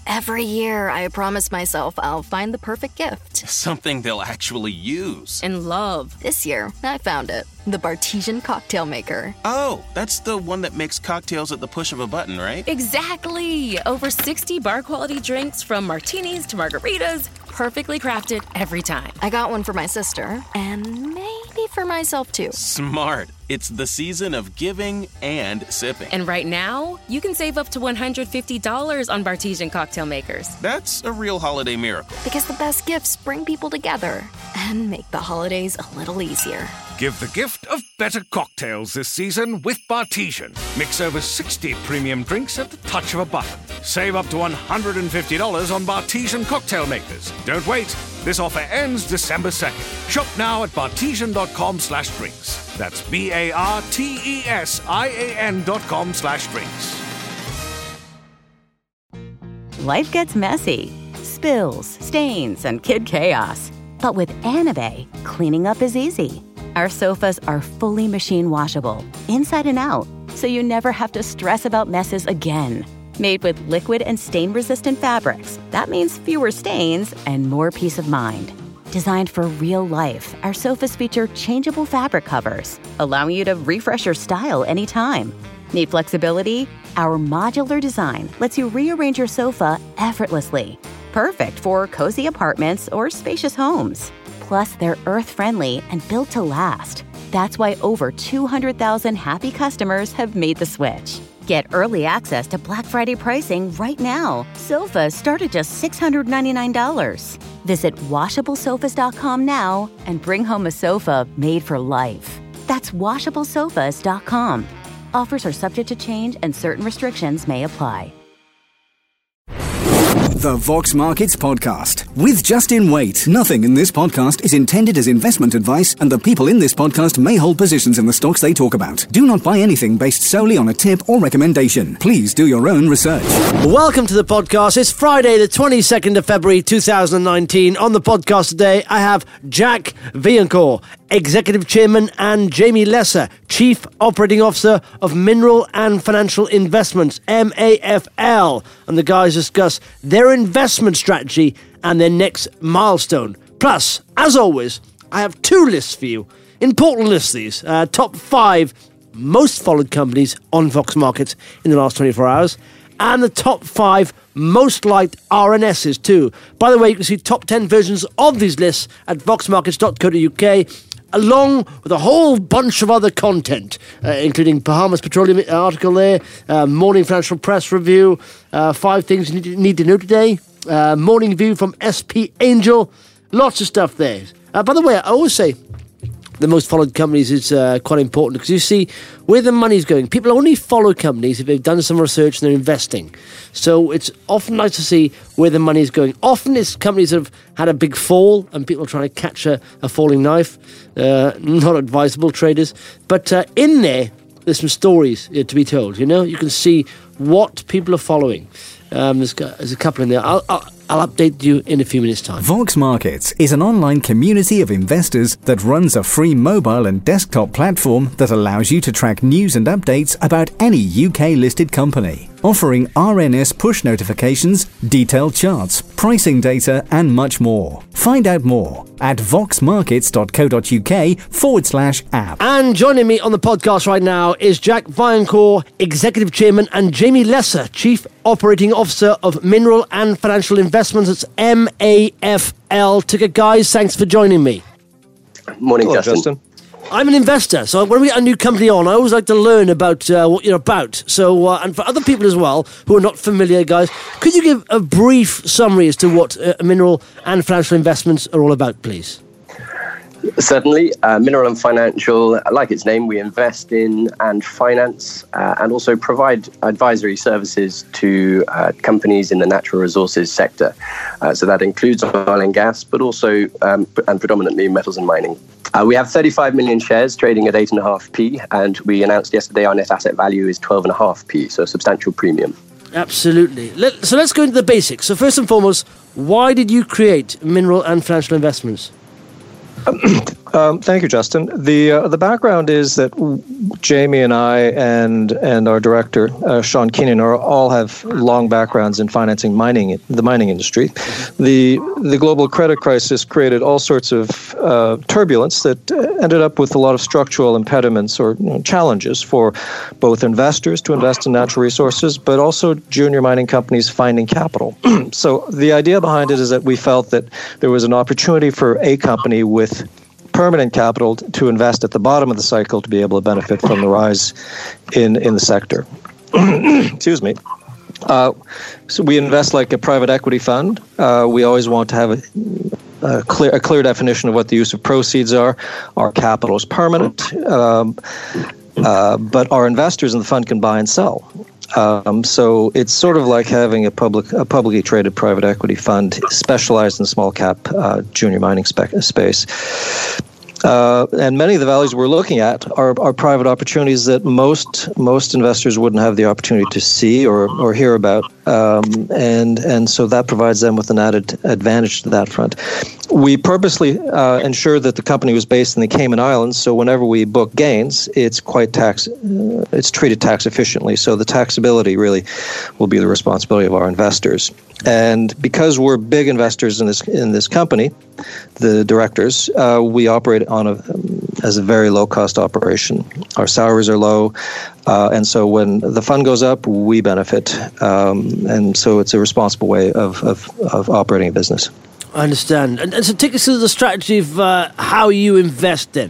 Every year, I promise myself I'll find the perfect gift. Something they'll actually use. And love. This year, I found it. The Bartesian Cocktail Maker. Oh, that's the one that makes cocktails at the push of a button, right? Exactly. Over 60 bar-quality drinks from martinis to margaritas. Perfectly crafted every time. I got one for my sister. And maybe for myself, too. Smart. It's the season of giving and sipping. And right now, you can save up to $150 on Bartesian Cocktail Makers. That's a real holiday miracle. Because the best gifts bring people together and make the holidays a little easier. Give the gift of better cocktails this season with Bartesian. Mix over 60 premium drinks at the touch of a button. Save up to $150 on Bartesian Cocktail Makers. Don't wait. This offer ends December 2nd. Shop now at bartesian.com/drinks. That's BARTESIAN.com/drinks. Life gets messy. Spills, stains, and kid chaos. But with Anabei, cleaning up is easy. Our sofas are fully machine washable, inside and out, so you never have to stress about messes again. Made with liquid and stain-resistant fabrics, that means fewer stains and more peace of mind. Designed for real life, our sofas feature changeable fabric covers, allowing you to refresh your style anytime. Need flexibility? Our modular design lets you rearrange your sofa effortlessly. Perfect for cozy apartments or spacious homes. Plus, they're earth-friendly and built to last. That's why over 200,000 happy customers have made the switch. Get early access to Black Friday pricing right now. Sofas start at just $699. Visit washablesofas.com now and bring home a sofa made for life. That's washablesofas.com. Offers are subject to change and certain restrictions may apply. The Vox Markets Podcast with Justin Waite. Nothing in this podcast is intended as investment advice, and the people in this podcast may hold positions in the stocks they talk about. Do not buy anything based solely on a tip or recommendation. Please do your own research. Welcome to the podcast. It's Friday, the 22nd of February, 2019. On the podcast today, I have Jack Vaillancourt, Executive Chairman, and Jamie Lesser, Chief Operating Officer of Mineral and Financial Investments, MAFL. And the guys discuss their investment strategy and their next milestone. Plus, as always, I have two lists for you. Important lists, these. Top 5 most followed companies on Vox Markets in the last 24 hours. And the top 5 most liked RNSs too. By the way, you can see top 10 versions of these lists at voxmarkets.co.uk, along with a whole bunch of other content, including Bahamas Petroleum article there, Morning Financial Press review, 5 things you need to know today, Morning View from SP Angel, lots of stuff there. By the way, I always say the most followed companies is quite important because you see where the money's going. People only follow companies if they've done some research and they're investing. So it's often nice to see where the money is going. Often it's companies that have had a big fall and people are trying to catch a falling knife. Not advisable, traders. But in there's some stories to be told. You know, you can see what people are following. There's a couple in there. I'll update you in a few minutes' time. Vox Markets is an online community of investors that runs a free mobile and desktop platform that allows you to track news and updates about any UK-listed company, offering RNS push notifications, detailed charts, pricing data, and much more. Find out more at voxmarkets.co.uk/app. And joining me on the podcast right now is Jack Vaillancourt, Executive Chairman, and Jamie Lesser, Chief Operating Officer of Mineral and Financial Investments. It's MAFL. Ticker guys, thanks for joining me. Morning, Justin. I'm an investor, so when we get a new company on, I always like to learn about what you're about. So, and for other people as well who are not familiar, guys, could you give a brief summary as to what Mineral and Financial Investments are all about, please? Certainly. Mineral and Financial, like its name, we invest in and finance and also provide advisory services to companies in the natural resources sector. So that includes oil and gas, but also and predominantly metals and mining. We have 35 million shares trading at 8.5p, and we announced yesterday our net asset value is 12.5p, so a substantial premium. Absolutely. So let's go into the basics. So first and foremost, why did you create Mineral and Financial Investments? Thank you, Justin. The background is that Jamie and I and our director Sean Keenan all have long backgrounds in financing the mining industry. The global credit crisis created all sorts of turbulence that ended up with a lot of structural impediments or challenges for both investors to invest in natural resources, but also junior mining companies finding capital. So the idea behind it is that we felt that there was an opportunity for a company with permanent capital to invest at the bottom of the cycle to be able to benefit from the rise in the sector. Excuse me. So we invest like a private equity fund. We always want to have a clear definition of what the use of proceeds are. Our capital is permanent, but our investors in the fund can buy and sell. So it's sort of like having a publicly traded private equity fund specialized in small cap junior mining space. And many of the values we're looking at are private opportunities that most investors wouldn't have the opportunity to see or hear about, and so that provides them with an added advantage to that front. We purposely ensured that the company was based in the Cayman Islands, so whenever we book gains, it's treated tax efficiently. So the taxability really will be the responsibility of our investors. And because we're big investors in this company, the directors, we operate as a very low-cost operation. Our salaries are low, and so when the fund goes up, we benefit. And so it's a responsible way of operating a business. I understand. And so take us through the strategy of how you invest then.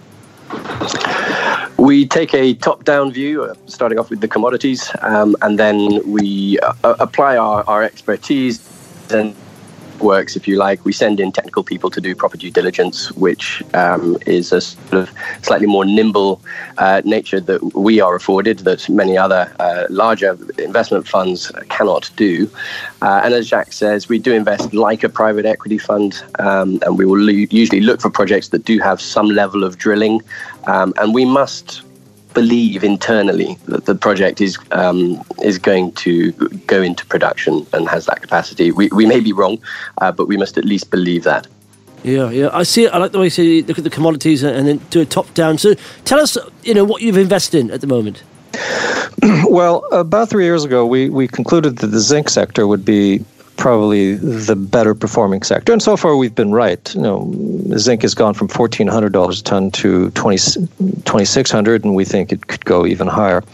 We take a top-down view, starting off with the commodities, and then we apply our expertise and works, if you like. We send in technical people to do proper due diligence, which is a sort of slightly more nimble nature that we are afforded that many other larger investment funds cannot do. And as Jacques says, we do invest like a private equity fund, and we will usually look for projects that do have some level of drilling, and we must believe internally that the project is going to go into production and has that capacity. We may be wrong, but we must at least believe that. Yeah. I see it. I like the way you say look at the commodities and then do a top down. So tell us, what you've invested in at the moment. Well, about 3 years ago, we concluded that the zinc sector would be probably the better performing sector, and so far we've been right. Zinc has gone from $1,400 a ton to $2,600, and we think it could go even higher.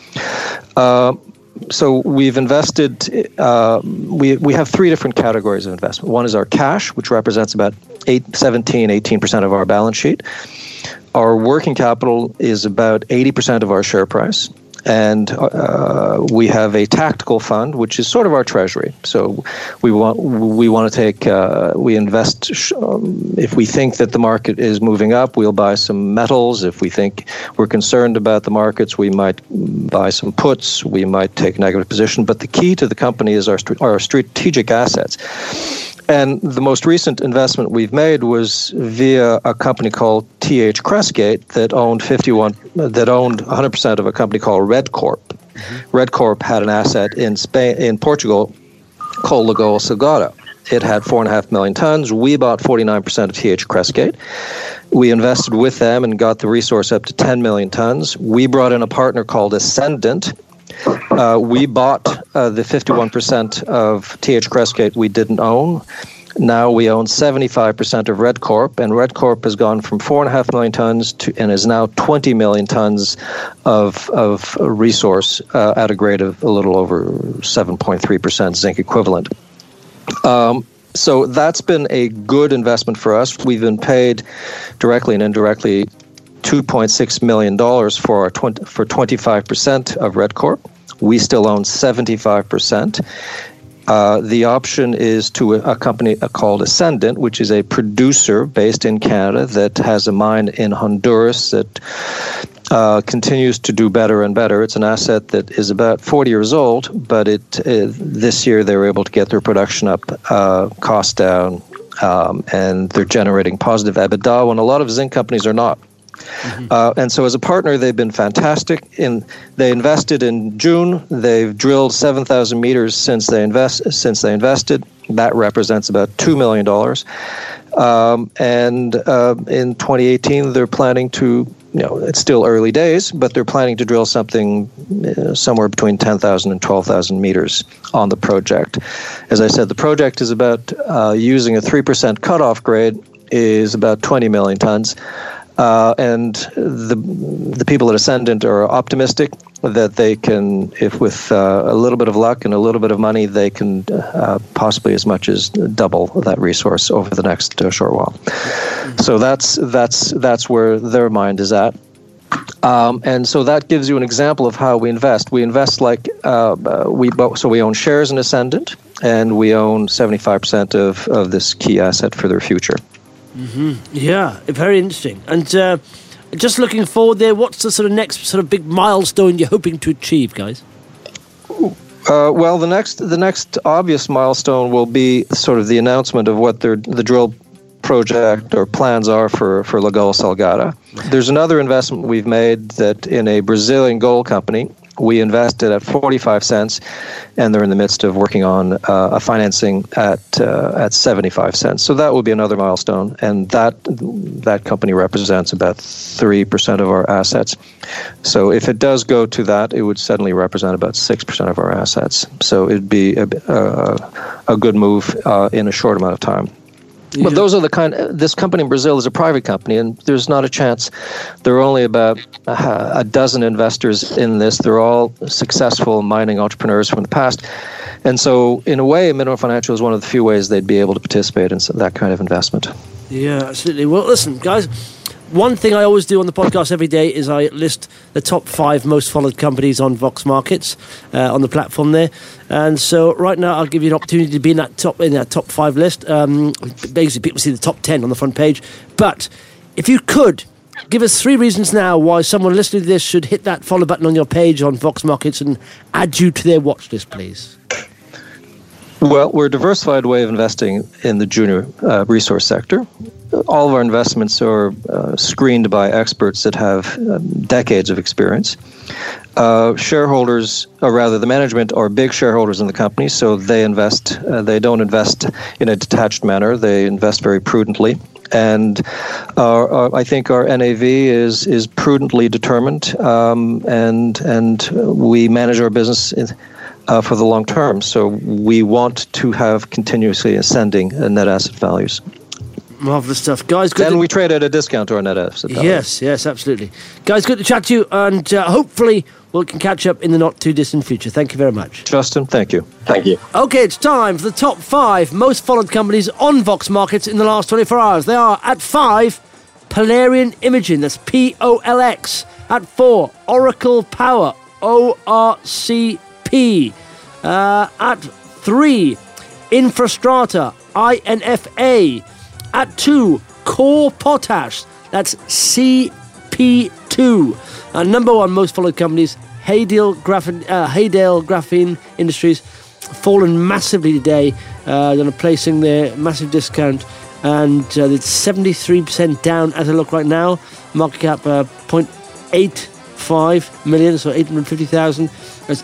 So we've invested. We have three different categories of investment. One is our cash, which represents about 18% of our balance sheet. Our working capital is about 80% of our share price. And we have a tactical fund, which is sort of our treasury. So we want to take, we invest, if we think that the market is moving up, we'll buy some metals. If we think we're concerned about the markets, we might buy some puts. We might take a negative position. But the key to the company is our strategic assets. And the most recent investment we've made was via a company called TH Crescate that owned 100% of a company called Redcorp. Mm-hmm. Redcorp had an asset in Portugal called Lagoa Salgada. It had 4.5 million tons. We bought 49% of TH Crescate. We invested with them and got the resource up to 10 million tons. We brought in a partner called Ascendant. We bought the 51% of TH Crescate we didn't own. Now we own 75% of Redcorp, and Redcorp has gone from 4.5 million tons and is now 20 million tons of resource at a grade of a little over 7.3% zinc equivalent. So that's been a good investment for us. We've been paid directly and indirectly $2.6 million for 25% of Redcorp. We still own 75%. The option is to a company called Ascendant, which is a producer based in Canada that has a mine in Honduras that continues to do better and better. It's an asset that is about 40 years old, but this year they were able to get their production up, cost down, and they're generating positive EBITDA when a lot of zinc companies are not. Mm-hmm. And so as a partner, they've been fantastic. They invested in June. They've drilled 7,000 meters since they invested. That represents about $2 million. And in 2018, they're planning to, it's still early days, but they're planning to drill something somewhere between 10,000 and 12,000 meters on the project. As I said, the project is about using a 3% cutoff grade is about 20 million tons. And the people at Ascendant are optimistic that they can, if with a little bit of luck and a little bit of money, they can possibly as much as double that resource over the next short while. So that's where their mind is at. And so that gives you an example of how we invest. We invest like we own shares in Ascendant, and we own 75% of this key asset for their future. Mm-hmm. Yeah, very interesting. And just looking forward there, what's the sort of next sort of big milestone you're hoping to achieve, guys? Well, the next obvious milestone will be sort of the announcement of what the drill project or plans are for Lagoa Salgada. There's another investment we've made that in a Brazilian gold company. We invested at 45 cents, and they're in the midst of working on a financing at 75 cents. So that will be another milestone, and that company represents about 3% of our assets. So if it does go to that, it would suddenly represent about 6% of our assets. So it'd be a good move in a short amount of time. But those are this company in Brazil is a private company, and there's not a chance. There are only about a dozen investors in this. They're all successful mining entrepreneurs from the past. And so, in a way, Mineral Financial is one of the few ways they'd be able to participate in that kind of investment. Yeah, absolutely. Well, listen, guys, one thing I always do on the podcast every day is I list the top 5 most followed companies on Vox Markets on the platform there. And so right now I'll give you an opportunity to be in that top 5 list. Basically, people see the top 10 on the front page. But if you could, give us 3 reasons now why someone listening to this should hit that follow button on your page on Vox Markets and add you to their watch list, please. Well, we're a diversified way of investing in the junior resource sector. All of our investments are screened by experts that have decades of experience. Shareholders, or rather the management, are big shareholders in the company, so they invest. They don't invest in a detached manner. They invest very prudently. And I think our NAV is prudently determined, and we manage our business for the long term. So we want to have continuously ascending net asset values. Marvellous stuff. Guys, good. And we trade at a discount to our net asset value. Yes, absolutely. Guys, good to chat to you, and hopefully we can catch up in the not-too-distant future. Thank you very much. Justin, thank you. Thank you. Okay, it's time for the top 5 most followed companies on Vox Markets in the last 24 hours. They are, at 5, Polarian Imaging, that's POLX. At 4, Oracle Power, ORCP. At 3, Infrastrata, INFA. At 2, Core Potash, that's CP2. Number 1 most followed companies, Haydale Graphene Industries, fallen massively today. They're placing their massive discount, and it's 73% down as I look right now. Market cap 0.85 million, so 850,000. That's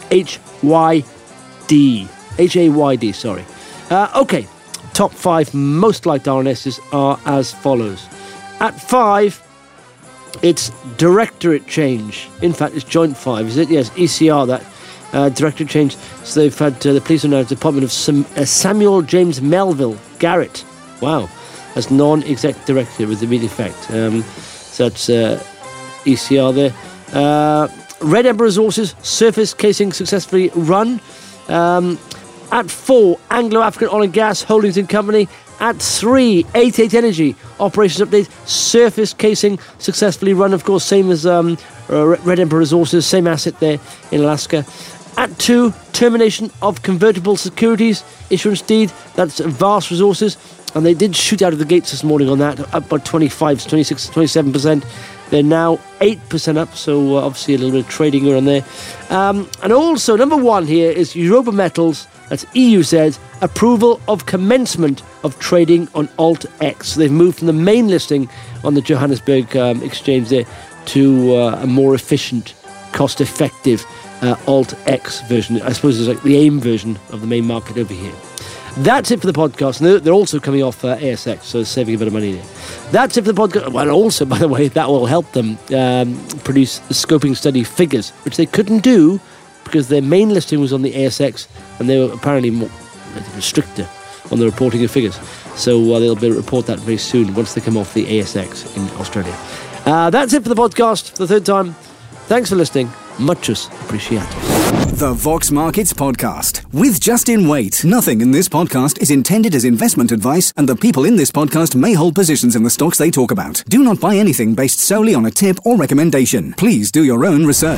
HAYD, sorry. Okay. Top 5 most liked RNSs are as follows. At 5, it's Directorate Change. In fact, it's Joint 5, is it? Yes, ECR, that Directorate Change. So they've had the police announced the appointment of Samuel James Melville Garrett. Wow, as non-exec director with immediate effect. So that's ECR there. Red Emperor Resources, surface casing successfully run. At 4, Anglo-African Oil and Gas Holdings and Company. At 3, 88 Energy, operations update, surface casing successfully run, of course, same as Red Emperor Resources, same asset there in Alaska. At 2, termination of convertible securities issuance deed, that's Vast Resources, and they did shoot out of the gates this morning on that, up by 25, 26, 27%. They're now 8% up, so obviously a little bit of trading around there. And also, number 1 here is Europa Metals, that's EUZ, approval of commencement of trading on Alt-X. So they've moved from the main listing on the Johannesburg exchange there to a more efficient, cost-effective Alt-X version. I suppose it's like the AIM version of the main market over here. That's it for the podcast. And they're also coming off ASX, so saving a bit of money there. That's it for the podcast. Well, also, by the way, that will help them produce scoping study figures, which they couldn't do because their main listing was on the ASX, and they were apparently more stricter on the reporting of figures. So they'll be able to report that very soon once they come off the ASX in Australia. That's it for the podcast for the third time. Thanks for listening. Muchos appreciados. The Vox Markets Podcast with Justin Waite. Nothing in this podcast is intended as investment advice, and the people in this podcast may hold positions in the stocks they talk about. Do not buy anything based solely on a tip or recommendation. Please do your own research.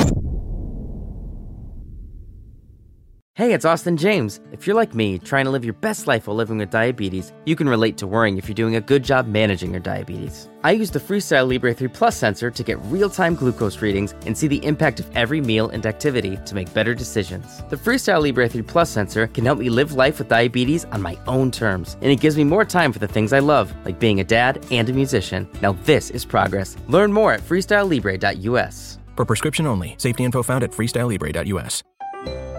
Hey, it's Austin James. If you're like me, trying to live your best life while living with diabetes, you can relate to worrying if you're doing a good job managing your diabetes. I use the Freestyle Libre 3 Plus sensor to get real-time glucose readings and see the impact of every meal and activity to make better decisions. The Freestyle Libre 3 Plus sensor can help me live life with diabetes on my own terms, and it gives me more time for the things I love, like being a dad and a musician. Now this is progress. Learn more at freestylelibre.us. For prescription only. Safety info found at freestylelibre.us.